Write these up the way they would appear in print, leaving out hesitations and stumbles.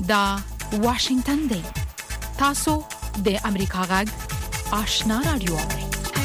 دا واشنگتن دی. تاسو د امریکا غږ آشنا رادیو اورئ.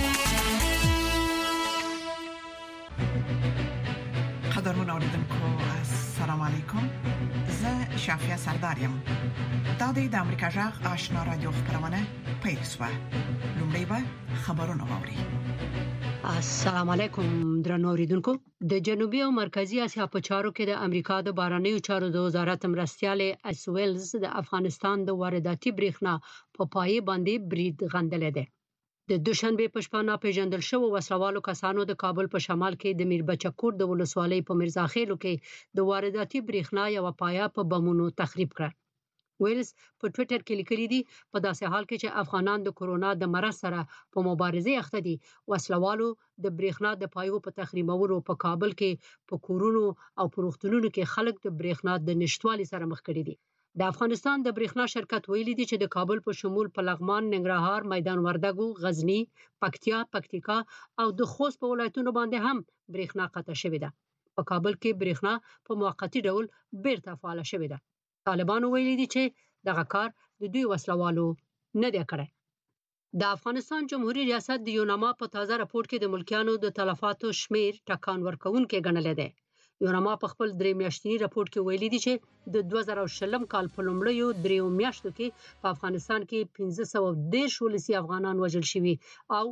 قدرمن اوریدونکو السلام علیکم. زه شافیا سردارم. دا د امریکا غږ آشنا رادیو خبرونه پیل شوه. لومړی به خبرونه واوري. السلام علیکم درنو اوریدونکو. د جنوبي او مرکزی اسیا په چارو کې د امریکا د بهرنیو چارو د وزارت مرستیال ایس ویلز د افغانستان د وارداتي بریښنا په پای باندې برید غندلې ده. د دوشنبه په شپه ناپېژندل شوو وسلوالو کسانو د کابل په شمال کې د میربچکور د ولسوالۍ په مرزاخیلو کې د وارداتي بریښنا یو پایا په بمونو تخریب کړ. ویلز په ټوئیټر کې لیکلي دي په داسې حال کې چې افغانان د کورونا د مرض سره په مبارزه اخته دي، وسلوالو د بریښنا د پایو په تخریبولو په کابل کې په کورونو او پروختونونو کې خلک د بریښنا د نشټوالي سره مخ کړي دي. د افغانستان د بریښنا شرکت ویلي دي چې د کابل په شمول په لغمان، ننګرهار، میدان وردګو، غزنی، پکتیکا او د خوست په ولایتونو باندې هم بریښنا قطع شوې ده. په کابل کې بریښنا په موقتی ډول بیرته فعال شوې ده. طالبانو ویلي دي چې دغه کار د دوی وسلوالو نه دی کړی. د افغانستان جمهوریت ریاست د یوناما په تازه راپور کې د ملکیانو د تلفاتو شمیر ټکان ورکوونکي ګڼلی دی. یوناما په خپل 3 میاشتنی راپور کې ویلي دي چې د 2020 کال په لومړیو 3 میاشتو کې په افغانستان کې 1510 ولسي افغانان وژل شوي او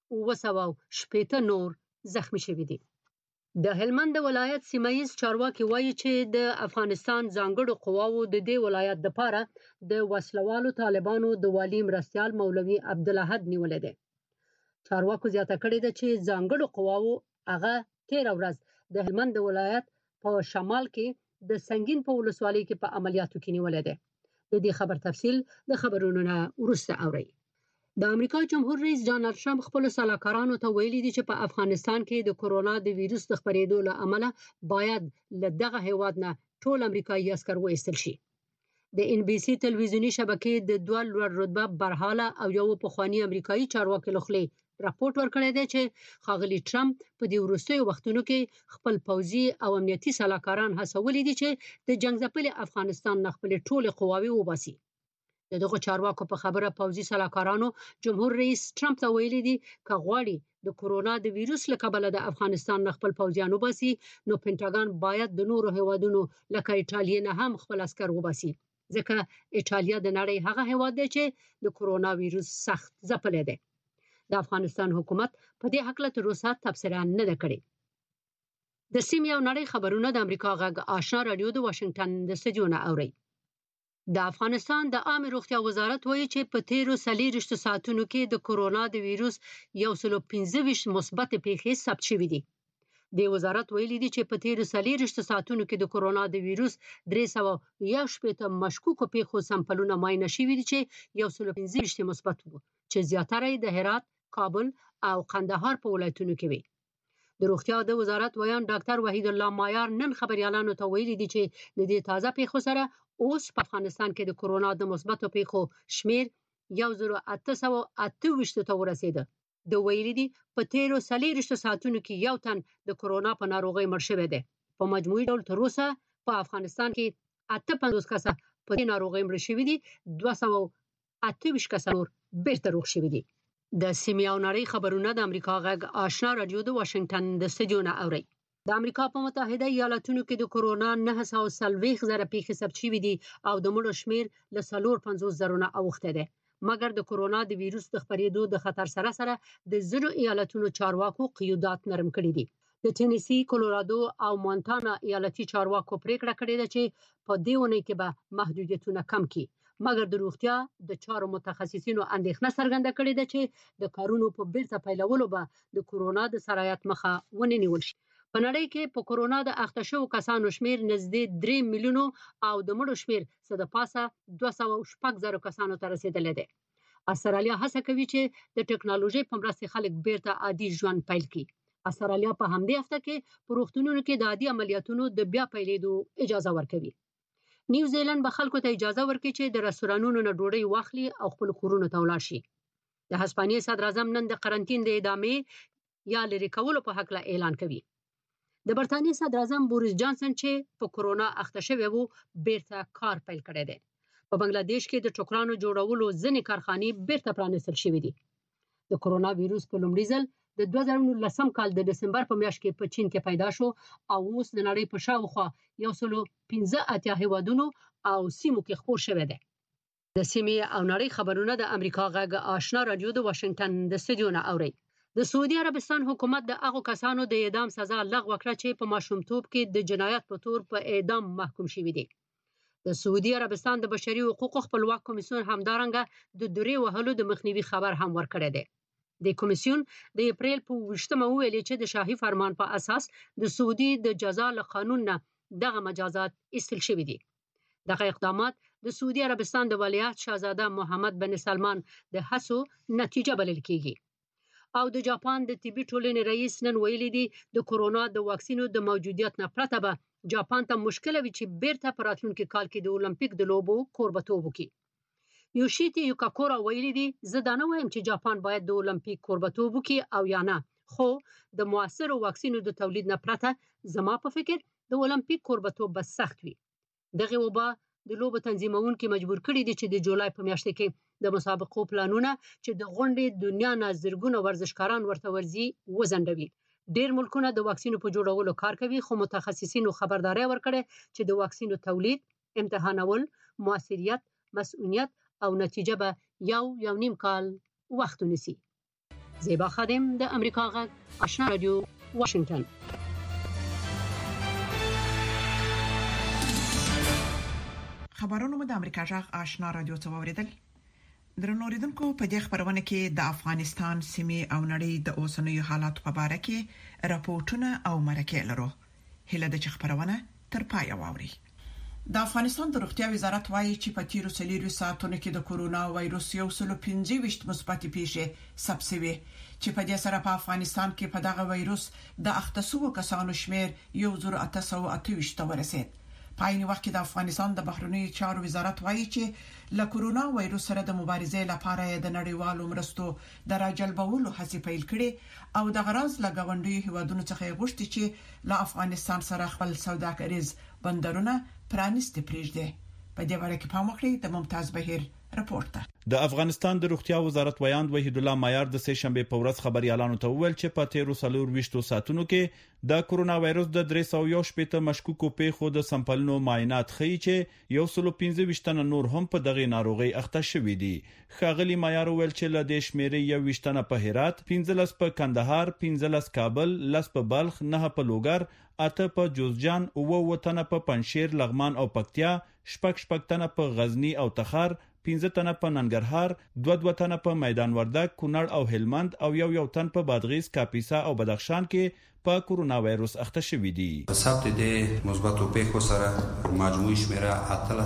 960 نور زخمی شوي دي. د هلمند ولایت سیمایي چارواکي وایي چې د افغانستان ځانګړو قواوو د دې ولایت لپاره د وسلوالو طالبانو د والی مرستیال مولوي عبدالاحد نیولې ده. چارواکو زیاته کړې ده چې ځانګړو قواوو هغه 13 ورځ د هلمند ولایت په شمال کې د سنگین په ولسوالۍ کې په عملیاتو کې نیولې ده. د دې خبر تفصیل د خبرونو نه وروسته اورئ. د امریکا جمهور رئیس ډانلډ ټرمپ خپل سلاکارانو ته ویلي دي چې په افغانستان کې د کورونا د ویروس د خپرېدو له امله باید له دغه هیواد نه ټول امریکایي عسكر وایستل شي. د ان بي سي تلویزیونی شبکې د دوه لوړ رتبه برحاله او یو پخوانی امریکایي چارواکي لخوا راپورټ ورکړی دی چې ښاغلي ټرمپ په دې وروستیو وختونو کې خپل پوځي او امنیتي سلاکاران هڅولي دي چې د جنگ ځپلي افغانستان نه خپل ټول قواوې وباسي. دغه چارواکو په خبره پوځي سلاکارانو جمهور رئیس ټرمپ ته ویلي دي چې غواړي د کورونا د ویروس له کبله د افغانستان نه خپل پوځیان وباسي، نو پینټاګان باید د نورو هیوادونو لکه ایټالیا نه هم خپل عسكر وباسي، ځکه ایټالیا د نړۍ هغه هیواد دی چې د کورونا ویروس سخت ځپلی دی. د افغانستان حکومت په دې حق له تر اوسه تبصره نه ده کړې. د سیمې او نړۍ خبرونه د امریکا غږ آشنا رادیو د واشنگټن د استودیو نه اوري. د افغانستان د عامه روغتیا وزارت وایي چې په تیرو 40 ساعتونو کې د کورونا د ویروس 125 مثبت پیښې ثبت شوې دي. د وزارت ویلي دي چې په تیرو 40 ساعتونو کې د کورونا د ویروس 318 مشکوکو پیښو سمپلونه معاینه شوي دي چې 115 مثبت وو، چې زیاتره د هرات، کابل او قندهار په ولایتونو کې وي. د روغتیا د وزارت ویان ډاکټر وحید الله مایار نن خبريالانو ته ویلي دي چې د دې تازه پیښو سره اوس په افغانستان کې د کورونا د مثبتو پیښو شمیر 1828 ته ورسېده. د ویلي دي په تیرو 40 ساعتونو کې یو تن د کورونا په ناروغۍ مړ شوی دی. په مجموعي ډول تر اوسه په افغانستان کې 58 کسه په دې ناروغۍ مړ شوي دي، 228 کسه نور بیرته روغ شوي دي. د سیمې او نړۍ خبرونه د امریکا غږ آشنا رادیو د واشنگټن د استودیو نه اوري. د امریکا په متحده ایالاتونو کې د کورونا 940 زره پیښې ثبت شوې دي او د مړو شمیر له 450 زره نه اوښته ده. مګر د کورونا د ویروس د خپرېدو د خطر سره د ځینو ایالتونو چارواکو قیودات نرم کړي دي. د ټینیسی، کولورادو او مونټانا ایالتي چارواکو پریکړه کړې ده چې په دې ونې کې به محدودیتونه کم کړي. مګر د روغتیا د چارو متخصصینو اندېښنه څرګنده کړې ده چې د کارونو په بیرته پیلولو به د کورونا د سرایت مخه ونې نیول شي. په نړۍ کې په کورونا د اخته شوو کسانو شمیر نږدې 3 میلیونو او د مړو شمیر څه د پاسه 206 زره کسانو ته رسیدلی دی. استرالیا هڅه کوي چې د ټکنالوژي په مرسته خلک بیرته عادي ژوند پیل کړي. استرالیا په همدې هفته کې په روغتونونو کې د عادي عملیاتونو د بیا پیلېدو اجازه ورکوي. نیوزیلند به خلکو ته اجازه ورکړي چې د رستورانونو نه ډوډۍ واخلي او خپل کورونو ته ولاړ شي. د هسپانیې صدر اعظم نن د قرنطین د ادامې یا لرې کولو په حق اعلان کوي. د برتانیې صدر اعظم بوریس جانسن چې په کورونا اخته شوی وو بیرته کار پیل کړی دی. په بنگلاديش کې د ټوکرانو جوړولو ځینې کارخانې بیرته پرانیستل شوې دي. د کورونا وایروس په لومړي ځل د 2019 کال د دسمبر په میاشت کې په چین کې پیدا شو او اوس د نړۍ په شاوخوا 115 هیوادونو او سیمو کې خپور شوی دی. د سیمې او نړۍ خبرونه د امریکا غږ آشنا رادیو د واشنگټن د استودیو نه اوري. د سعودي عربستان حکومت د هغو کسانو د اعدام سزا لغوه کړه چې په ماشومتوب کې د جنایت په تور په اعدام محکوم شوي دي. د سعودي عربستان د بشري حقوقو خپلواک کمیسیون همدارنګه د درې وهلو د مخنیوي خبر هم ورکړی دی. د کمیسیون د اپریل په 28مه ویلي چې د شاهي فرمان په اساس د سعودي د جزا له قانون نه دغه مجازات ایستل شوي دي. دغه اقدامات د سعودي عربستان د ولیعهد شاهزاده محمد بن سلمان د هڅو نتیجه بلل کیږي. او د جاپان د طبي ټولنې رئیس نن ویلي دی د کورونا د واکسینو د موجودیت نه پرته به جاپان ته مشکل وي چې بیرته په راتلونکي کال کې د اولمپیک د لوبو کوربتوب وکړي. یوشیتی یوکاکورا ویلي دی زه دا نه وایم چې جاپان باید د اولمپیک کوربتوب وکړي او یا نه، خو د موثرو واکسینو د تولید نه پرته زما په فکر د اولمپیک کوربتوب به سخت وي. دغه وبا د لوبو تنظیمونکو مجبور کړي دي چې د جولای په میاشت کې د مسابقو پلانونه چې د غونډې دنیا نه زرګونه ورزشکاران ورته ورځي وزندوي. ډېر ملکونه د واکسینو په جوړولو کار کوي، خو متخصصینو خبرداري ورکړه چې د واکسینو تولید، امتحانول، موثریت، مسؤلیت او نتیجه به یو نیم کال وخت ونیسي. زیبا خادم د امریکا غږ آشنا رادیو واشنگټن. خبرونه مو د امریکا جغ آشنا رادیو ته وریدل. درنو اوریدونکو، په دې خبرونه کې د افغانستان سیمې او نړۍ د اوسنیو حالاتو په اړه کې راپورټونه او مرکې لرو. هله د خبرونه تر پای واوري. د افغانستان د روغتیا وزارت وایي چې په تیرو 4 ساعتونو کې د کورونا وایروس 125 مثبت پیښې ثبت شوې چې په دې سره په افغانستان کې په دغه وایروس د اختصو کسانو شمیر 1828 ته ورسید. په عین وخت کې د افغانستان د بهرنیو چارو وزارت وایي چې له کورونا وایروس سره د مبارزې لپاره د نړیوالو مرستو د راجلبولو هڅې پیل کړي او د غرض له غونډې هیوادونو څخه غوښتي چې له افغانستان سره خپل سوداګریز بندرونه پرانیستي پرېږدي. په دې اړه کې پام وکړئ. د ممتاز بهیر راپورټ. د افغانستان د روغتیا وزارت ویاند وحید الله مایار د سه شنبه په ورځ خبريالانو ته وویل چې په 13 ساعتونو کې د کورونا وایروس د 318 مشکوکو پیښو د سمپلونو معاینات ښیي چې 115 تنه نور هم په دغه ناروغي اخته شوي دي. ښاغلي مایار وویل چې له دې شمیرې 21 تنه په هرات، 15 په کندهار، 15 کابل، 10 په بلخ، 9 په لوګر، 8 په جوزجان، 9 تنه په پنځشیر، لغمان او پکتیا، 6 تنه په غزنی او تخار، 15 تنه په ننګرهار، 2 تنه په میدان وردګ، کونړ او هلمند او یو تن په بادغیس، کاپیسا او بدخشان کې په کورونا وایروس اخته شوي دي. په ثبت د مثبتو پیښو سره مجموعي شمیره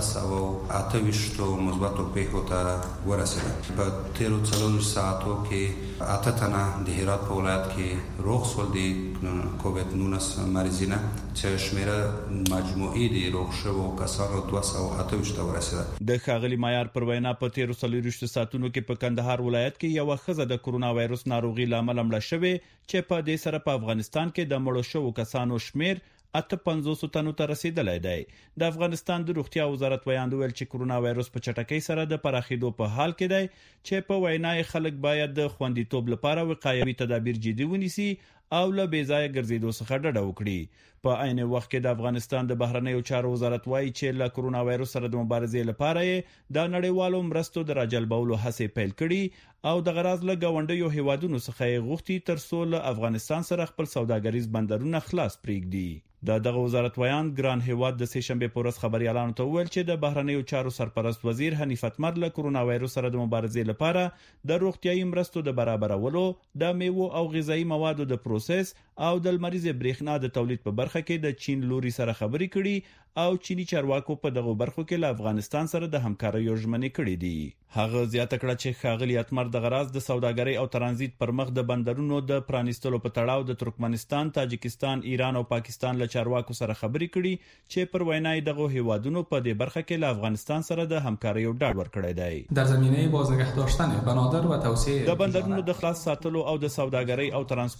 1328 مثبتو پیښو ته ورسېده. په 13 ساعتو کې 8 تنه د هرات په ولایت کې روغ شول دي کووډ 19 مریضینه، چې شمیره مجموعي د روغ شوو کسانو 228 ته ورسېده. د ښاغلي مایار پر وینا په 13 ساعتونو کې په کندهار ولایت کې یو ښځه د کورونا وایروس ناروغي لامل مړه شوې چې په دې سره په افغانستان کې د مړو شوو کسانو شمیر 58 تنو ته رسیدلی دی. د افغانستان د روغتیا وزارت ویاند ویل چې کورونا وایروس په چټکۍ سره د پراخېدو په حال کې دی چې په وینای خلک باید د خوندیتوب لپاره وقایوي تدابیر جدي ونیسي او له بیځایه ګرځېدو څخه ډډه وکړي. په عین وخت کې د افغانستان د بهرنیو چارو وزارت وایي چې له کورونا وایروس سره د مبارزې لپاره د نړیوالو مرستو د راجلبولو هڅې پیل کړي او د غرض له غونډیو هیوادونو څخه غوښتي تر څو له افغانستان سره خپل سوداګریز بندرونه خلاص پرېږدي. دغه وزارت ویاند ګران هیواد د سه شنبه په ورځ خبريالانو ته وویل چې د بهرنیو چارو سرپرست وزیر حنیف اتمر له کورونا وایروس سره د مبارزې لپاره د روغتيایي مرستو د برابرولو، د میوو او غذایی موادو د پروسس او د لمریزې برېښنا د تولید په برخه کې د چین لوري سره خبرې کړي او چینی چارواکو په دغه برخو کې له افغانستان سره د همکارۍ ژمنې کړې دي. هغه زیاته کړه چې ښاغلي اتمر د غرض د سوداګرۍ او ترانزیت پر مخ د بندرونو د پرانیستلو په تړاو د ترکمنستان، تاجکستان، ایران او پاکستان له چارواکو سره خبرې کړي چې پر وینای دغه هیوادونو په دې برخه کې له افغانستان سره د همکارۍ ډاډ ورکړی دی. در زمینه بازنگه داشتن بنادر و توسعه د بندرونو د خلاص ساتلو او د سوداګرۍ او ترانسپورت لپاره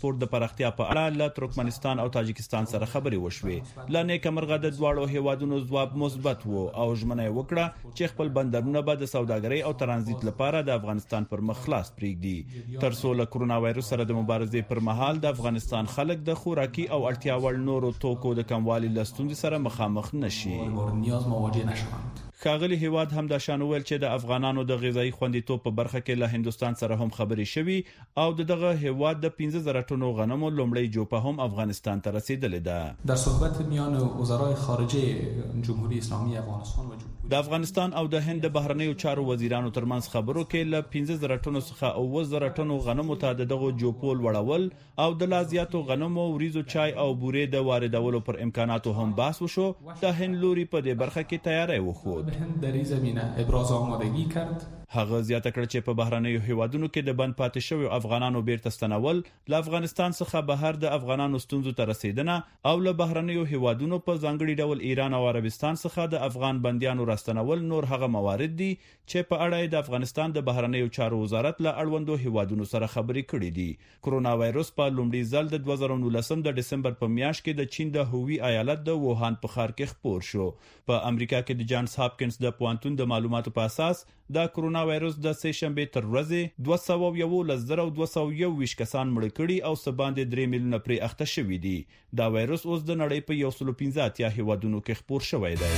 پراختیا په اړه له ترکمنستان او تاجکستان سره خبرې وشوې. لا نیکمرغه د دواړو هیوادونو ځواب مثبت و او ژمنه وکړه چې خپل بندرونه به د سوداګرۍ او ترانزیت لپاره د افغانستان پر مخ خلاص پرېږدي. تر څو له کرونا وایرس سره د مبارزې پر مهال د افغانستان خلک د خوراکي او اړتیا وړ نورو توکو د کموالي له ستونزې سره مخامخ نشي. ښاغلي هیواد هم دا شان ویل چې د افغانانو د غذایی خوندیتوب په برخه کې له هندستان سره هم خبرې شوي او دغه هیواد د 15000 ټنو غنمو لومړی جوپه هم افغانستان ته رسیدلې ده. در صحبت میان وزرای خارجه جمهوری اسلامی افغانستان و د افغانستان او د هند بهرنیو چارو وزیرانو ترمنځ خبرو کې له 15000 ټنو څخه 9000 ټنو غنمو ته دغه جوپول وړول او د لازیاتو غنمو وریزو چای او بورې د واردولو پر امکاناتو هم بحث وشو. د هند لوري په دې برخه کې تیاری وخوت. هند در این زمینه ابراز آمادگی کرد. هغه زیاته کړ چې په بهرنیو هیوادونو کې د بند پاتې شوی افغانانو بیرته ستنول له افغانستان څخه بهر د افغانانو ستونزو ته رسیدنه او له بهرنیو هیوادونو په ځانګړي ډول ایران او عربستان څخه د افغان بندیانو راستنول نور هغه موارد دي چې په اړه د افغانستان د بهرنیو چارو وزارت له اړوندو هیوادونو سره خبرې کړې دي. کرونا وایرس په لومړي ځل د 2019 د دسمبر په میاشت کې د چین د هووی ایالت د ووهان په ښار کې خپور شو. په امریکا کې د جانز هاپکینز د پوهنتون د معلوماتو په اساس د کرونا وایرس د سه شنبه تر ورځې 211,221 کسان مړ کړي او سباندې 3 میلیونه پرې اخته شوي دي. دا وایرس اوس د نړۍ په 115 هیوادونو کې خپور شوی دی.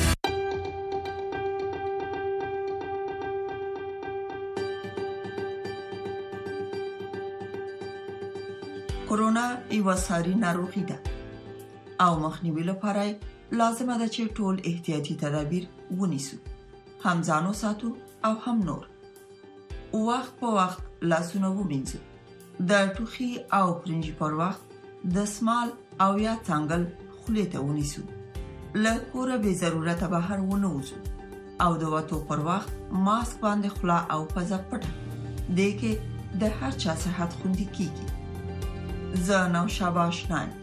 کرونا یو ساري ناروغي ده او مخنیوي لپاره لازمه ده چې ټول احتیاطي تدابیر ونیسو. هم ځانو ساتو او هم نور. وخت په وخت لاسونه ومینځو. د ټوخي او پرنجي پر وخت د سمال او یا څنګل خولې ته ونیسو. له کوره به ضرورت بهر ونه وځو او د وټو پر وخت ماسک باندې خلا او پزه پټه. دغه د هر چا صحت خوندي کیږي. زه نو شاباش نان.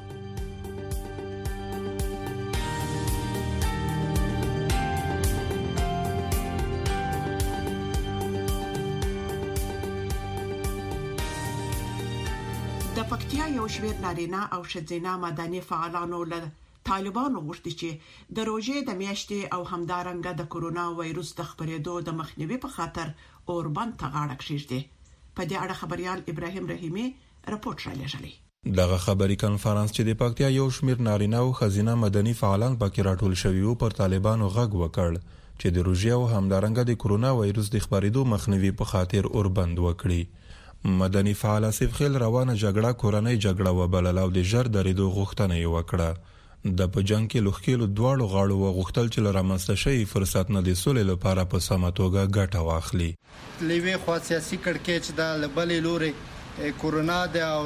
د پکتیا یو شمېر نارینه او ښځینه مدني فعالانو له طالبانو غوښتي چې د روزې د میاشتې او همدارنګه د کرونا وایرس د خپرېدو د مخنیوي په خاطر اوربند ته غاړه کېږدي. په دې اړه خبريال ابراهیم رحیمي راپورټ را لېږلی. دغه خبري کانفرنس چې د پکتیا یو شمېر نارینه او ښځینه مدني فعالان پکې راټول شوي وو پر طالبانو غږ وکړ چې د روزې او همدارنګه د کرونا وایرس د خپرېدو مخنیوي په خاطر اوربند وکړي. مدني فعال اسف خیل روانه جګړه کورنۍ جګړه وبلل او د ژر درېدو غوښتنه یې وکړه. د په جنگ کې لوخکیلو دواړو غاړو وغوښتل چې لرمسته شي فرصت نه د سولې لپاره په سمه توګه ګټه واخلي. لوی خو سیاسي کړکېچ د لبلې لوري کورونا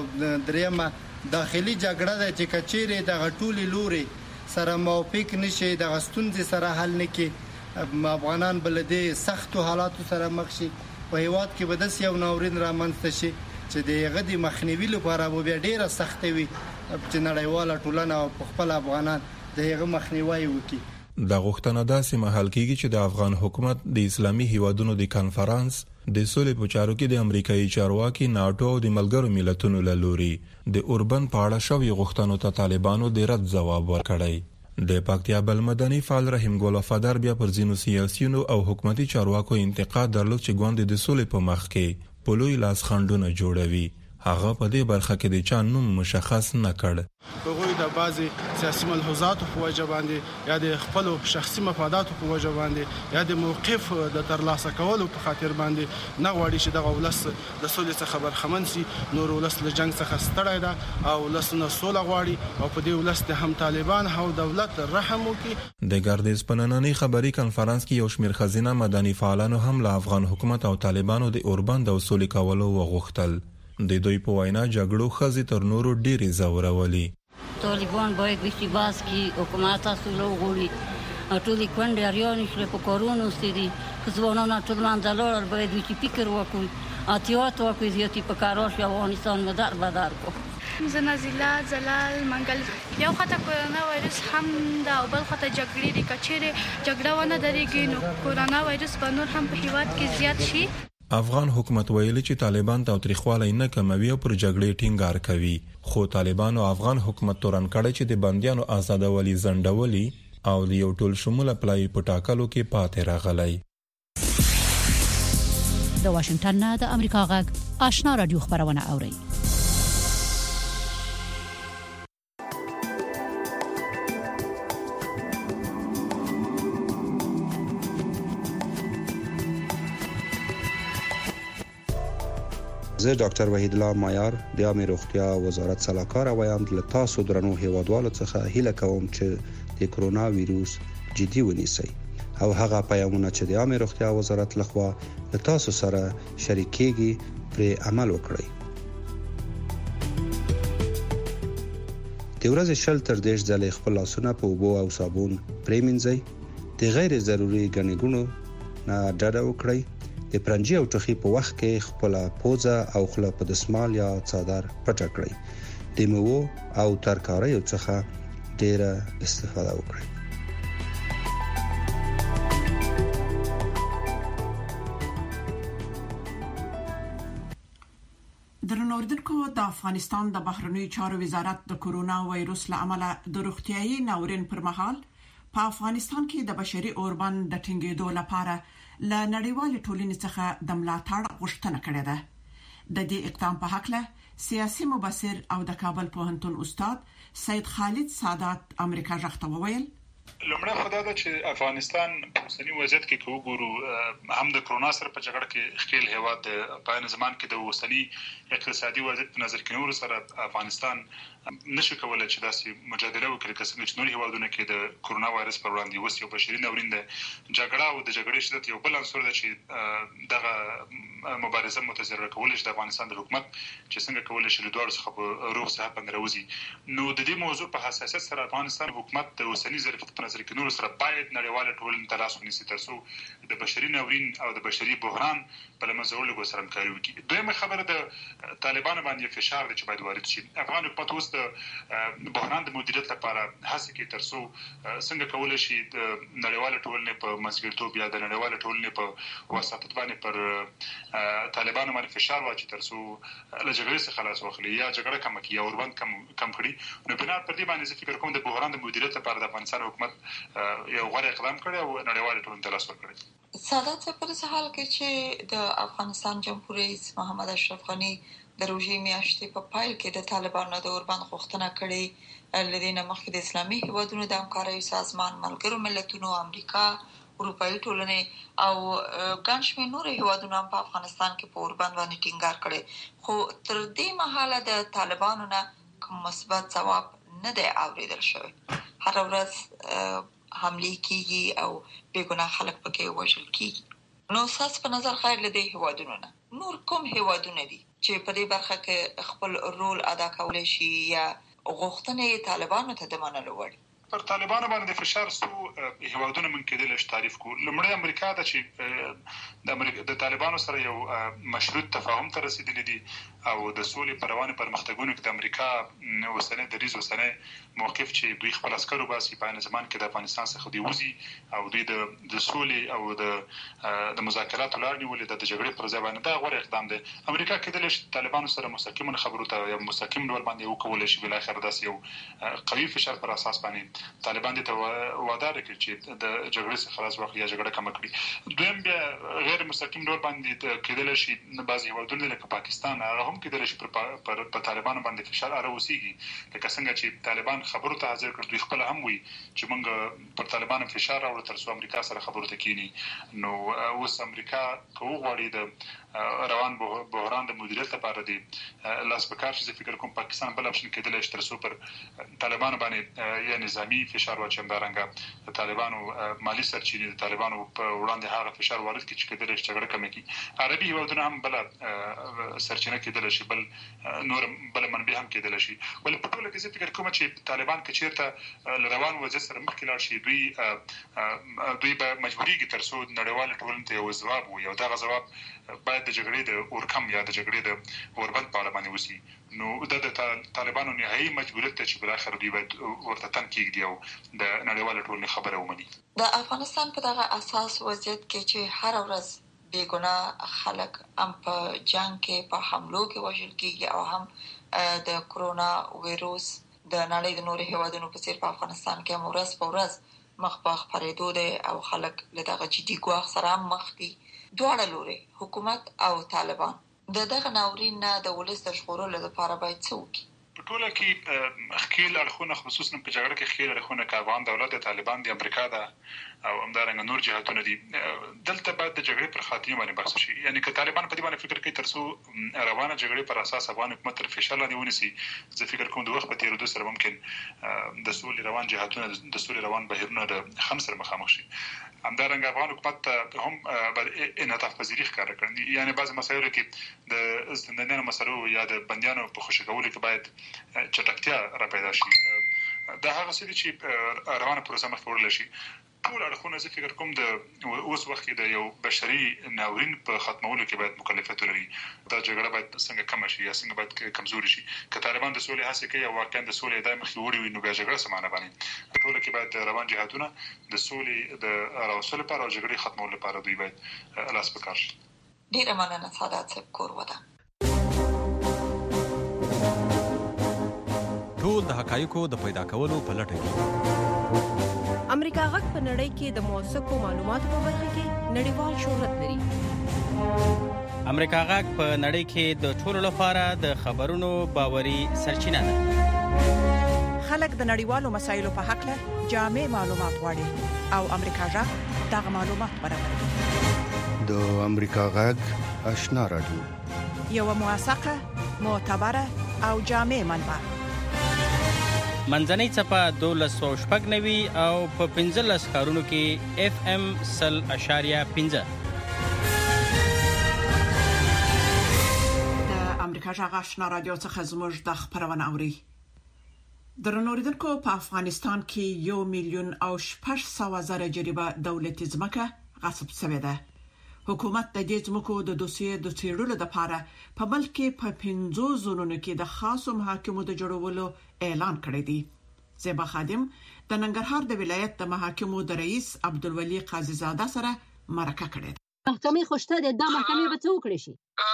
د دریمه داخلي جګړه د چې کچېره د غټولي لوري سره موافق نشي د غستونځ سره حل نکي افغانان بلدي سختو حالاتو سره مخ شي. په هیواد کې بدس یو ناورین را منځته شي چې د غدي مخنیوي لپاره به ډیره سخت وي چې نړیواله ټولنه او خپل افغانان د هغه مخنیوي وکړي. د غوښتنه داسې محل کېږي چې د افغان حکومت د اسلامي هیوادونو د کانفرنس د سولې په چارو کې د امریکایي چارواکي ناتو او د ملګرو ملتونو له لوري د اوربن په اړه شوی غوښتنو ته طالبانو د رد ځواب ورکړی. د پکتیا بل مدني فعال رحیم ګل وفادار بیا پر ځینو سیاسيونو او حکومتي چارواکو انتقاد درلود چې ګوند د سولې په مخ کې په لوی لاس خنډونه جوړوي. هغه په دې برخه کې د چا نوم مشخص نه کړ. هغوی د بعضي سیاسي ملحوظاتو په وجه باندې یا د خپل شخصي مفاداتو په وجه باندې یا د موقف د ترلاسه کولو په خاطر باندې نه غواړي چې دغه ولس د سولې څخه برخمن شي. نور ولس له جنگ څخه ستړی ده او ولس نه سوله غواړي او په دې ولس د هم طالبان او دولت رحم وکړي. د ګردیز په نننۍ خبري کانفرنس کې یو شمېر ښځینه مدني فعالانو هم له افغان حکومت او طالبانو د اوربند او سولې کولو وغوښتل. د دوی په وینا جګړو ښځې تر نورو ډېرې ځورولي. طالبان باید بیشتر باز کی حکومت سولو غوړي ټولې کونډې اریانې شلې په کارونو ستدي ځوانان ټول منځلار باید بیشتر فکر وکړي احتیاط وکړي زیاتی په کاراش افغانستان مدار بدار کو زنازله زلال منګل یو خطه کرونا وایرس هم دا او بل خطه جګړې د کچېره جګړه ونه درېږي نو کرونا وایرس به نور هم په هیواد کې زیات شي. افغان حکومت ویلي چې طالبان تاوتریخوالی نه کموي او پر جګړې ټینګار کوي، خو طالبانو افغان حکومت تورن کړی چې د بنديانو آزادولي ځنډولي او د یو ټول شموله پلای په ټاکلو کې پاتې راغلی. د واشنگټن نه د امریکا غږ آشنا رادیو خبرونه اوري. زه ډاکټر وحید الله مایار د عامه روغتیا وزارت سلاکار وایم له تاسو درنو هیوادوالو څخه هیله کوم چې د کرونا وایروس جدي ونیسئ او هغه پیغامونه چې د عامه روغتیا وزارت لخوا له تاسو سره شریکېږي پر عمل وکړئ. د ورځې 20 تر 30 ځله خپل لاسونه په اوبو او صابون پرېمنځئ. د غیر ضروري ګڼې ګوڼو نه ډډه وکړئ. د پرنجي او ټوخي په وخت کې خپل پوزه او خوله په دسمال یا څادر پټ کړئ. د میوو او ترکاریو څخه ډیره استفاده وکړئ. درنوردونکو، د افغانستان د بهرنیو چارو وزارت د کورونا وایروس له امله د روغتيایي ناورین پر مهال په افغانستان کې د بشري اوربند د ټینګېدو لپاره له نړیوال ټولنې څخه د ملاتړ غوښتنه کړې ده. د دې اقدام په حق له سیاسي مبصر او د کابل پوهنتون استاد سید خالد سادات امریکا ژغ ته وویل: لومړی خدای دا چې افغانستان په اوسنی وضعیت کې وګورو، هم د کرونا سره په جګړه کې خپل هیواد په زمان کې د اوسنی اقتصادي وضعیت په نظر کې نور سره افغانستان نشي کولای چې داسې مجادله وکړي چې نور هیوادونه کې د کرونا وایرس پر وړاندې وسیو بشري ناورین د جګړه او د جګړې شدت یو بل عنصر دی چې دغه مبارزه متضرر کول شي د افغانستان د حکومت چې څنګه کولای شي له دوه څخه په روغ صحت باندې راوځي. نو د دې موضوع په حساسیت سره افغانستان حکومت د اوسنی ظرفیت په نظر کې نور سره باید نړیوال ټولنې ته لاس ونیسي ترڅو د بشري ناورین او د بشري بحران په لمنځه وړلو سره همکاري وکړي. دویمه خبره د طالبانو باندې فشار دی چې باید وارد شي. افغان حکومت اوس د بحران د مدیریت لپاره هڅه کوي ترڅو څنګه کولای شي د نړیوال ټولنې په مسؤلیتوب یا د نړیوال ټولنې په وساطت باندې پر طالبانو باندې فشار واچي ترڅو له جګړې څخه خلاص واخلي یا جګړه کم کړي یا اوربند کم کړي. نو بنا پر دې باندې فکر کوم د بحران د مدیریت لپاره د افغانستان حکومت یو غوره اقدام کړی او نړیوال ټولنې ته لاس ورکړي. سادات په دې حال کې چې د افغانستان جمهوریت رئیس محمد اشرف غنی د روژې میاشتې په پایل کې د طالبانو د اوربند غوښتنه کړې، لدينا مخکې د اسلامي هیوادونو د همکارۍ سازمان، ملګرو ملتونو، امریکا، اروپאי ټولنې او ګڼ شمېر نور هیوادونو هم په افغانستان کې په اوربند باندې ټینګار کړي، خو تر دې مهاله د طالبانو نه کوم مثبت ځواب نه دی اوریدل شوی. هر ورځ حمله کیږي او بیګناه خلک پکې وژل کیږي. نو ساس په نظر خیر لدی هیوادونو نه نور کوم هیوادونه دي چې په دې برخه کې خپل رول ادا کولای شي یا غوښتنې طالبانو ته د منلو وړ؟ پر طالبانو باندې فشار سو هیوادونه من کېدل چې تعریف کو. لمړی امریکا د چې د طالبانو سره یو مشروط تفاهم ته رسیدلی دي او د سولې پر روانه پرمختګونو کې د امریکا اوسنۍ دریځ اوسنۍ موقف چې دوی خپل عسکرو باسي په زمان کې د افغانستان څخه دی وځي او دوی د سولې او د مذاکراتو لار نیولې د جګړې پر ځای باندې دا غوړ اقدام دی. امریکا کېدل چې طالبانو سره مستقیما خبرو ته یا مستقیم ډول باندې وکولای شي بل اخر داس یو قوي فشار پر اساس باندې طالبان دې ته وعده وکړي چې د جګړې څخه خلاص واخلي یا جګړه کم کړي. دویم بیا غیر مستقیم ډول باندې کېدل شي بعضي هیوادونه لکه پاکستان هغه هم کېدل شي پر طالبانو باندې فشار راوځي، لکه څنګه چې طالبان خبرو ته حاضر کړ، دوی خپل هم وي چې موږ پر طالبانو فشار راوړو ترڅو امریکا سره خبرو ته کینی. نو اوس امریکا کوو غواړي د روان بحران د مدیریت لپاره دی لاس پکار شي. فکر کوم پاکستان بل اپشن کېدل شي ترڅو پر طالبانو باندې یا نظامی فشار واچي، همدارنګه د طالبانو مالی سرچینې د طالبانو په وړاندې هغه فشار وارد کړي چې کېدل شي جګړه کم کړي. عربي هیوادونه هم بل سرچینه کېدل شي، نور بل منبع هم کېدل شي. ول په ټول کې زه فکر کوم چې طالبان کې چیرته روان وضعیت سره مخ کې لاړ شي دوی به مجبورېږي ترڅو نړیوال ټولنې ته یو ځواب وي او دا ځواب باید د جګړې د اورکم یا د جګړې د اوربند په اړه باندې وسی. نو د طالبانو نهایي مجبوریت ته چې بل اخر دوی باید ورته تن کېږي او د نړیوال ټولنې خبره ومني. د افغانستان په دغه اساس وضعیت کې چې هر ورځ بیګناه خلک هم په جنگ کې په حملو کې وژل کیږي او هم د کرونا وایروس د نړۍ د نورو هیوادونو په څیر په افغانستان کې هم ورځ په ورځ مخ په خپرېدو دی او خلک له دغه جدي ګواښ سره هم مخ دي. دواړه لوري حکومت او طالبان د دغه ناورین نه د ولس د ژغورلو لپاره باید څه وکړي؟ په ټوله کې ښکیل اړخونه خصوصا په جګړه کې ښکیل اړخونه که افغان دولت د طالبان د امریکا ده او همدارنګه نور جهاتونه دي، دلته باید د جګړې پر خاتمه باندې بحث شي. یعنی که طالبان په دې باندې فکر کوي ترڅو روانه جګړې پر اساس افغان حکومت تر فشار لاندې ونیسي، زه فکر کوم د وخت په تیریدو سره ممکن د سولې روان جهاتونه د سولې روان بهیرونه د خم سره مخامخ شي. همدارنګه افغان حکومت هم انعطاف پذیری ښکاره کړي، یعنی بعض مسایلو کې د زندانیانو مسلو یا د بندیانو په خوشي کولو کې باید چټکتیا را پیدا شي. دا هغه څه دي چې روانه پروسه مخکې وړل شي. ټول اړخونه زه فکر کوم د اوس وخت کې د یو بشري ناورین په ختمولو کې باید مکلفیت ولري. دا جګړه باید څنګه کم شي یا څنګه باید کمزوري شي. که طالبان د سولې هڅه کوي او واقعا د سولې ادعا مخکې وړي وي، نو بیا جګړه څه معنی باندې په ټوله کې باید روان جهاتونه د سولې د راوستلو لپاره او جګړې ختمولو لپاره دوی باید لاس په کار شي. ډیره مننه سعادت صاحب، کور ودان. ټول د حقایقو د پیدا کولو په لټه کې امریکا غږ په نړۍ کې د موثقو معلوماتو په برخه کې نړیوال شهرت لري. امریکا غږ په نړۍ کې د ټولو لپاره د خبرونو باوري سرچینه ده. خلک د نړیوالو مسایلو په حق له جامع معلومات غواړي او امریکا غږ دغه معلومات برابروي. د امریکا غږ آشنا رادیو، یو موثقه، معتبره او جامع منبع. منځنۍ څپه 1290 او په 15 ښارونو کې FM 100.5. د امریکا غږ آشنا رادیو څخه زموږ د خبرونه اوري. درنوریدونکو، په افغانستان کې 1,600,000 جریبه دولتي ځمکه غصب شوې ده. حکومت د دې ځمکو د دوسیې د څېړلو لپاره په ملک کې په 15 زونونو کې د خاصو محاکمو د جوړولو اعلان کړی دی. زیبا خادم د ننګرهار د ولایت د محاکمو د رئیس عبدالولي قاضي زاده سره مرکه کړې ده. محکمې خوشته ده د محکمې به څه وکړي شي؟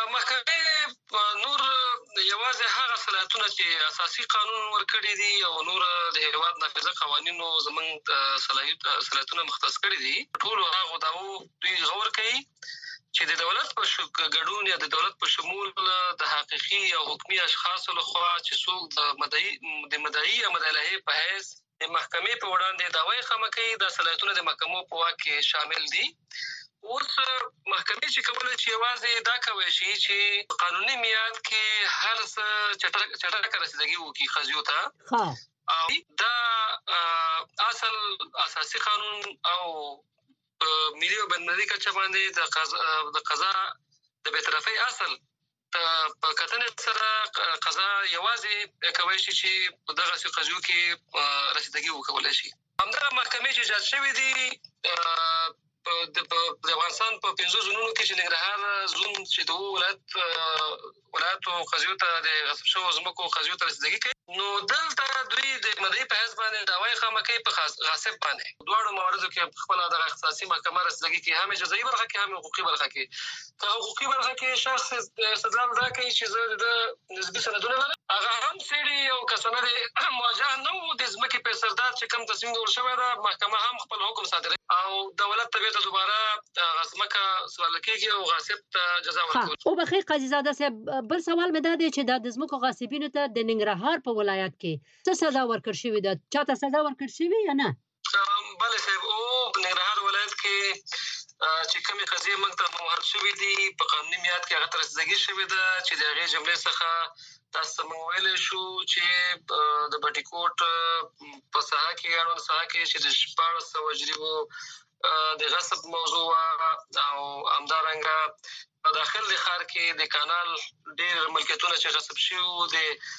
محکمې نور یوازې هغه صلاحیتونه چې اساسي قانون ورکړي دي او نور د هیواد نافذه قوانینو زمونږ صلاحیتونه مختص کړي دي، ټول هغه داو دوی غور کوي چې د دولت په ګډون یا د دولت په شمول د حقيقي او حکومي اشخاصو لخوا چې څوک د مدعي یا مدعي په حیث د محکمې په وړاندې دعوی خامه کوي، د صلاحیتونه د محکمو په واک کې شامل دي. اوس محکمې چې کولای شي یوازې دا کوي شي چې قانوني میعاد کې هر څه چټک رسیدګي وکړي قاضیو ته، او دا اصل اساسي قانون او ملي او بین‌المللي کچه باندې د قضا د بی‌طرفۍ اصل په کتنې سره قضا یوازې کوي چې دغه قضیو کې رسیدګي وکولای شي. همدغه محکمې چې جاج شوې دي د افغانستان په 15 زونونو کې چې ننګرهار زون چې د ولایتو قضیو ته د غصب شوو ځمکو قضیو ته رسیدګي کوي، نو دلته دوی د مدعي په حیث باندې دعوی خامه کوي په غاصب باندې. دواړو مواردو کې خپل د اختصاصي محکمه رسیدګي کوي، هم جزایي برخه کې هم حقوقي برخه کې. په حقوقي برخه کې شخص استدلال دا کوي چې زه د نسبي سندونه لرم، هغه هم څېړي او که سند مواجه نه وو د ځمکې په سردار چې کوم تصمیم نیول شوی ده، محکمه هم خپل حکم صادروي او دولت ته بېرته دوباره ځمکه سوال کېږي او غاصب ته جزا ورکوي. او بخیر قاضي زاده صاحب، بل سوال مې دا دی چې د ځمکو غاصبینو ته د ننګرهار په ولایت کې څه سزا ورکړل شوې ده؟ چاته سزا ورکړل شوې یا نه؟ بله صاحب، او په ننګرهار ولایت کې چې کومې قضیې موږ ته موارد شوې دي په قانوني میعاد کې هغه ته رسیدګي شوې ده، چې د هغې جملې څخه تاسو ته موږ ویلی شو چې د بټي کوټ په ساحه کې اړوند ساحه کې چې د 1400 جریبو د غصب موضوع او همدارنګه په داخل د ښار کې د کانال ډېر ملکیتونه چې غصب شوي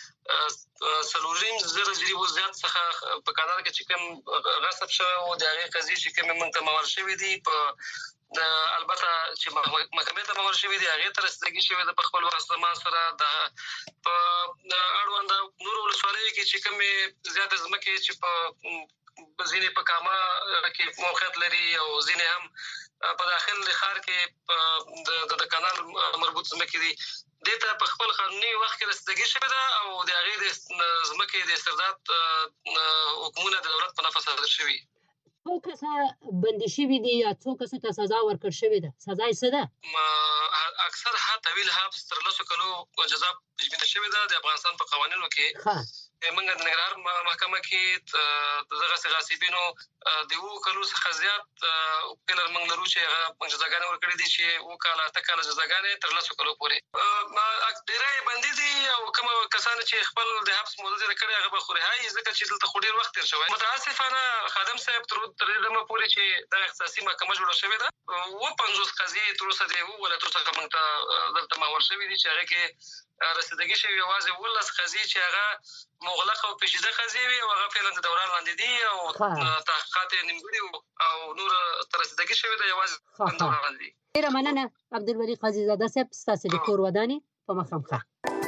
د 4,000 جریبو زیات څخه په کانال کې چې کوم غصب شوی و د هغې قضیې چې کومې موږ ته موارد شوي دي، په البته چې محکمې ته موارد شوي دي هغې ته رسیدګي شوې ده په خپل وخت زمان سره. په اړوند نورو ولسوالیو کې چې کومې زیاتې ځمکې چې په ځینې په کامه کې موقعیت لري او ځینې هم په داخل ښار کې د کانال مربوط ځمکې دي، دې ته په خپل قانوني وخت کې رسیدګي شوې ده او د هغې د ځمکې د استرداد حکمونه د دولت په نفع صادر شوي. څو کسه بندي شوي دي یا څو کسو ته سزا ورکړل شوې ده؟ سزا یې څه ده؟ اکثر طویل حبس تر 10 کلو جزا تجویز شوې ده د افغانستان په قوانینو کې. موږ د ننګرهار محکمه کې دغه غاصبینو د 2 کلو څخه زیات پلر موږ لرو چې هغه جزاګانې ورکړي دي چې 2 کاله 8 کاله جزاګانې تر 10 کلو پورې. ډېری بندي دي او کوم کسان چې خپل د حبس موده تېره کړې هغه به خو رهایي، ځکه چې دلته خو ډېر وخت تېر شوی. متاسفانه خادم صاحب تر دې دمه پورې چې دغه اختصاصي محکمه جوړه شوې ده 50 قضیې تر اوسه د ولایتونو څخه موږ ته دلته محول شوي دي چې هغې کې رسیدګي شوي یوازې 12 قضیې چې هغه مغلق او پیچیده قضیې وي او هغه فعلا د دوران لاندې دي او تحقیقات یې نیمګړي او نور رسیدګي شوي ده یوازې د دوران لاندې دي. ډېره مننه عبدالولي قاضي صاحب، ستاسو د کور ودانې په مخامخ.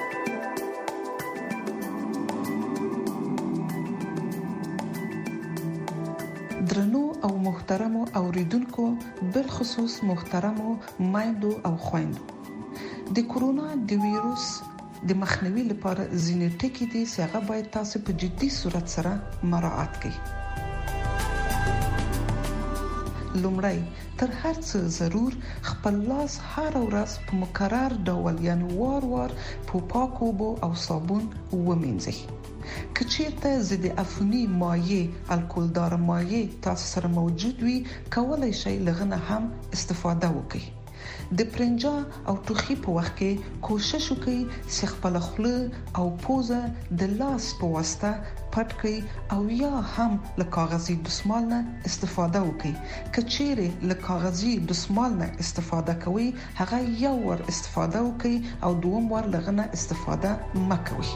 درنو او محترمو اوریدونکو، بالخصوص محترمو مایندو او خويندو، د کورونا د ویروس د مخنیوي لپاره ځینې ټکي دي چې هغه باید تاسو په جدي صورت سره مراعات کړئ. لومړی تر هر څه ضرور خپل لاس هر ورځ په مکرر ډول یعنی وار په پاکو اوبو او صابون ومینځئ. کچیرته ضد عفونی مایع الکولدار مایع تاسو سره موجود وي، کولای شئ لغنه هم استفاده وکړئ. د پرنجا او ټوخي په وخت کې کوشش وکړئ چې خپل خوله او پوزه د لاس په واسطه پټ کړئ او یا هم له کاغذي دستمال نه استفاده وکړئ. کچېره له کاغذي دستمال نه استفاده کوئ، هغه یو ور استفاده وکړئ او دوم ور لغنه استفاده مکوئ.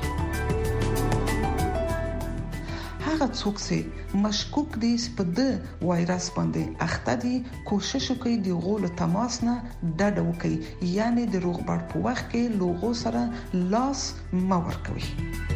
هغه څوک چې مشکوک دي چې په د وایرس باندې اخته دي، کوشش وکړي د غول تماس نه ډډه وکړي، یعنی د روغبړ په وخت کې لوغو سره لاس مه ورکوي.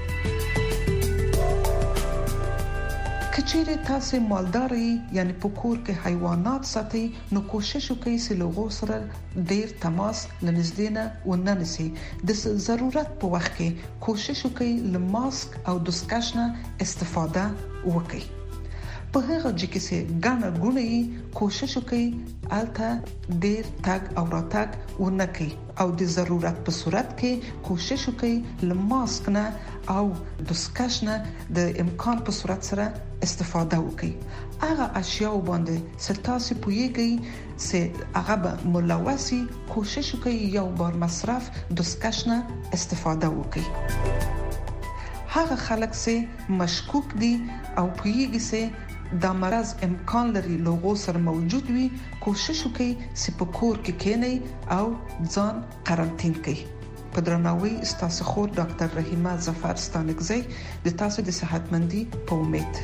کچېره تاسو مالدار یعنی په کور کې حیوانات ساتي، نو کوشش وکړئ چې لوغو سره ډیر تماس لنږدې نه وننسي. د ضرورت په وخت کې کوشش وکړئ له ماسک او دستکش نه استفاده وکړئ. په هغه ځکه چې ګڼه ګونې کوشش وکړئ الته ډیر تګ او راتګ ونکړئ او د ضرورت په صورت کې کوشش وکړئ له ماسک نه او دستکش نه د امکان په صورت سره استفاده وکړئ. هغه اشیاء باندې ستاسو پویږي چې هغه به ملوثي، کوشش وکړئ یو بار مصرف دستکش نه استفاده وکړئ. هغه خلک چې مشکوک دي او پویږي چې دا مرض امکان لري لوغو سره موجود وي، کوشش وکړئ چې په کور کې کېنئ او ځان قرنطین کړئ. په درناوي ستاسو خور ډاکټر رحیمه ظفر ستانکزی د تاسو د صحتمندي په امید.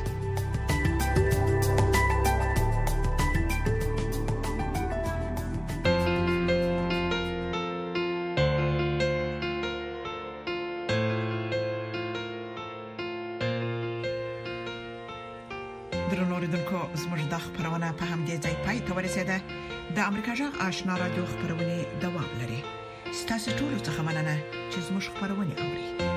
د امریکا جغ آشنا رادیو خبرونه دوام لري. ستاسو ټول څه مننه چې زموږ خبرونه اوري.